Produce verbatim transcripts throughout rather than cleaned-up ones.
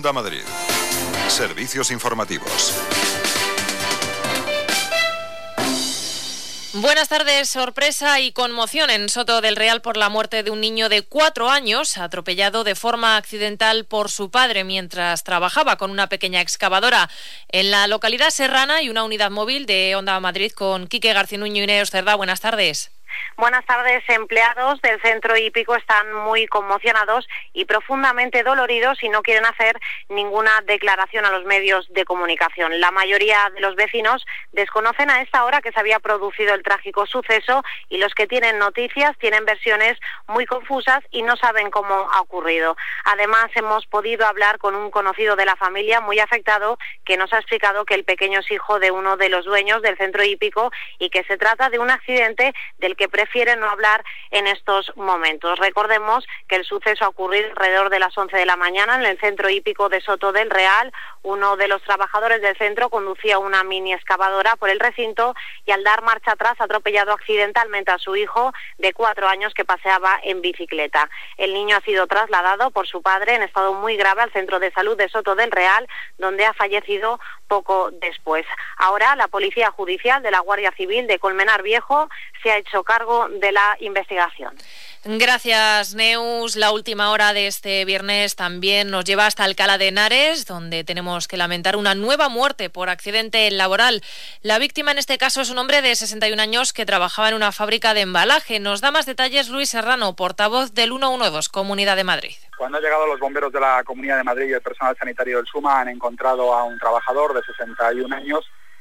Onda Madrid. Servicios informativos. Buenas tardes. Sorpresa y conmoción en Soto del Real por la muerte de un niño de cuatro años atropellado de forma accidental por su padre mientras trabajaba con una pequeña excavadora. En la localidad serrana hay una unidad móvil de Onda Madrid con Quique Garcinuño y Neus Cerdá. Buenas tardes. Buenas tardes. Empleados del centro hípico están muy conmocionados y profundamente doloridos y no quieren hacer ninguna declaración a los medios de comunicación. La mayoría de los vecinos desconocen a esta hora que se había producido el trágico suceso y los que tienen noticias tienen versiones muy confusas y no saben cómo ha ocurrido. Además, hemos podido hablar con un conocido de la familia muy afectado que nos ha explicado que el pequeño es hijo de uno de los dueños del centro hípico y que se trata de un accidente del que prefiere no hablar en estos momentos. Recordemos que el suceso ha ocurrido alrededor de las once de la mañana en el centro hípico de Soto del Real. Uno de los trabajadores del centro conducía una mini excavadora por el recinto y al dar marcha atrás ha atropellado accidentalmente a su hijo de cuatro años que paseaba en bicicleta. El niño ha sido trasladado por su padre en estado muy grave al centro de salud de Soto del Real, donde ha fallecido poco después. Ahora la Policía Judicial de la Guardia Civil de Colmenar Viejo se ha hecho cargo de la investigación. Gracias, Neus. La última hora de este viernes también nos lleva hasta Alcalá de Henares, donde tenemos que lamentar una nueva muerte por accidente laboral. La víctima en este caso es un hombre de sesenta y un años que trabajaba en una fábrica de embalaje. Nos da más detalles Luis Serrano, portavoz del ciento doce, Comunidad de Madrid. Cuando han llegado los bomberos de la Comunidad de Madrid y el personal sanitario del SUMA han encontrado a un trabajador de sesenta y un años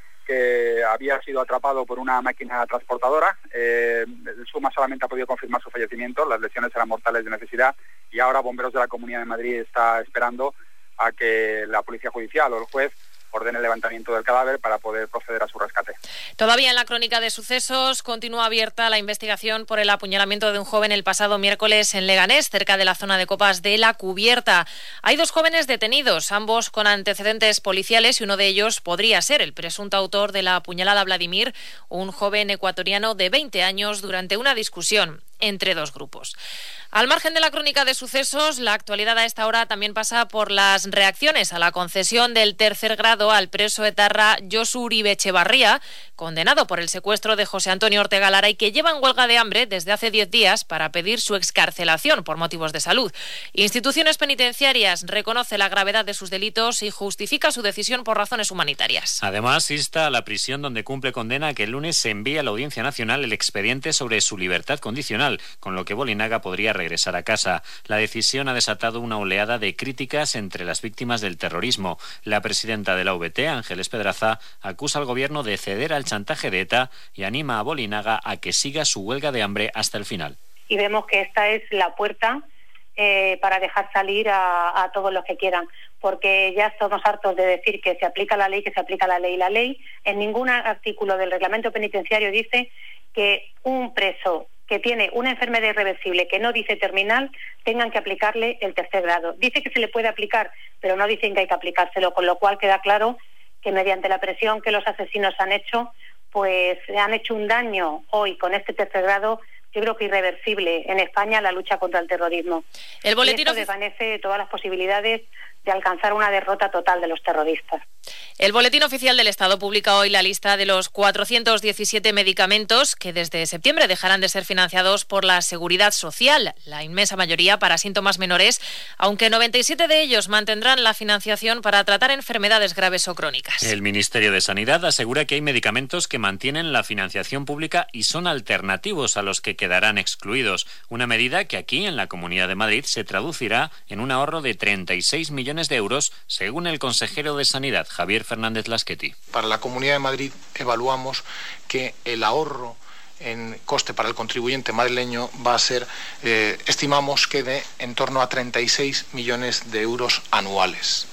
que había sido atrapado por una máquina transportadora. Eh, el SUMA solamente ha podido confirmar su fallecimiento, las lesiones eran mortales de necesidad y ahora Bomberos de la Comunidad de Madrid está esperando a que la Policía Judicial o el juez ordene el levantamiento del cadáver para poder proceder a su rescate. Todavía en la crónica de sucesos continúa abierta la investigación por el apuñalamiento de un joven el pasado miércoles en Leganés, cerca de la zona de copas de La Cubierta. Hay dos jóvenes detenidos, ambos con antecedentes policiales y uno de ellos podría ser el presunto autor de la apuñalada a Vladimir, un joven ecuatoriano de veinte años, durante una discusión entre dos grupos. Al margen de la crónica de sucesos, la actualidad a esta hora también pasa por las reacciones a la concesión del tercer grado al preso etarra Josu Uribe Echevarría, condenado por el secuestro de José Antonio Ortega Lara y que lleva en huelga de hambre desde hace diez días para pedir su excarcelación por motivos de salud. Instituciones penitenciarias reconoce la gravedad de sus delitos y justifica su decisión por razones humanitarias. Además, insta a la prisión donde cumple condena que el lunes se envíe a la Audiencia Nacional el expediente sobre su libertad condicional, con lo que Bolinaga podría regresar a casa. La decisión ha desatado una oleada de críticas entre las víctimas del terrorismo. La presidenta de la U V T, Ángeles Pedraza, acusa al gobierno de ceder al chantaje de ETA y anima a Bolinaga a que siga su huelga de hambre hasta el final. Y vemos que esta es la puerta eh, para dejar salir a, a todos los que quieran, porque ya estamos hartos de decir que se aplica la ley, que se aplica la ley. La ley en ningún artículo del reglamento penitenciario dice que un preso que tiene una enfermedad irreversible que no dice terminal, tengan que aplicarle el tercer grado. Dice que se le puede aplicar, pero no dicen que hay que aplicárselo, con lo cual queda claro que mediante la presión que los asesinos han hecho, pues han hecho un daño hoy con este tercer grado, yo creo que irreversible en España, la lucha contra el terrorismo. El boletín y esto desvanece todas las posibilidades de alcanzar una derrota total de los terroristas. El Boletín Oficial del Estado publica hoy la lista de los cuatrocientos diecisiete medicamentos que desde septiembre dejarán de ser financiados por la Seguridad Social, la inmensa mayoría para síntomas menores, aunque noventa y siete de ellos mantendrán la financiación para tratar enfermedades graves o crónicas. El Ministerio de Sanidad asegura que hay medicamentos que mantienen la financiación pública y son alternativos a los que quedarán excluidos, una medida que aquí en la Comunidad de Madrid se traducirá en un ahorro de treinta y seis millones de euros, según el consejero de Sanidad, Javier Fernández Lasqueti. Para la Comunidad de Madrid evaluamos que el ahorro en coste para el contribuyente madrileño va a ser, eh, estimamos que de en torno a treinta y seis millones de euros anuales.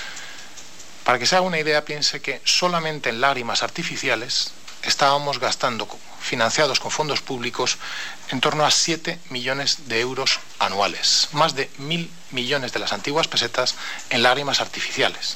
Para que se haga una idea, piense que solamente en lágrimas artificiales estábamos gastando, financiados con fondos públicos, en torno a siete millones de euros anuales. Más de mil millones de las antiguas pesetas en lágrimas artificiales.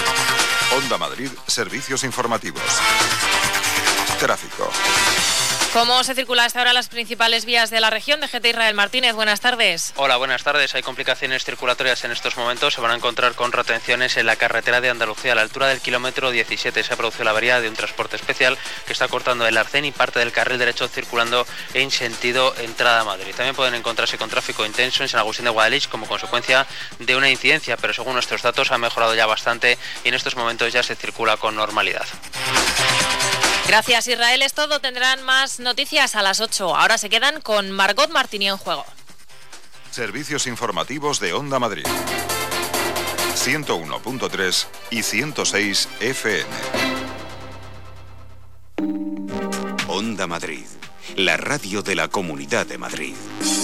Onda Madrid, servicios informativos. Tráfico. ¿Cómo se circula hasta ahora las principales vías de la región? D G T Israel Martínez, buenas tardes. Hola, buenas tardes. Hay complicaciones circulatorias en estos momentos. Se van a encontrar con retenciones en la carretera de Andalucía a la altura del kilómetro diecisiete. Se ha producido la avería de un transporte especial que está cortando el Arcén y parte del carril derecho circulando en sentido entrada a Madrid. También pueden encontrarse con tráfico intenso en San Agustín de Guadalix como consecuencia de una incidencia, pero según nuestros datos ha mejorado ya bastante y en estos momentos ya se circula con normalidad. Gracias, Israel. Es todo. Tendrán más noticias a las ocho. Ahora se quedan con Margot Martini en juego. Servicios informativos de Onda Madrid. ciento uno punto tres y ciento seis F M. Onda Madrid, la radio de la Comunidad de Madrid.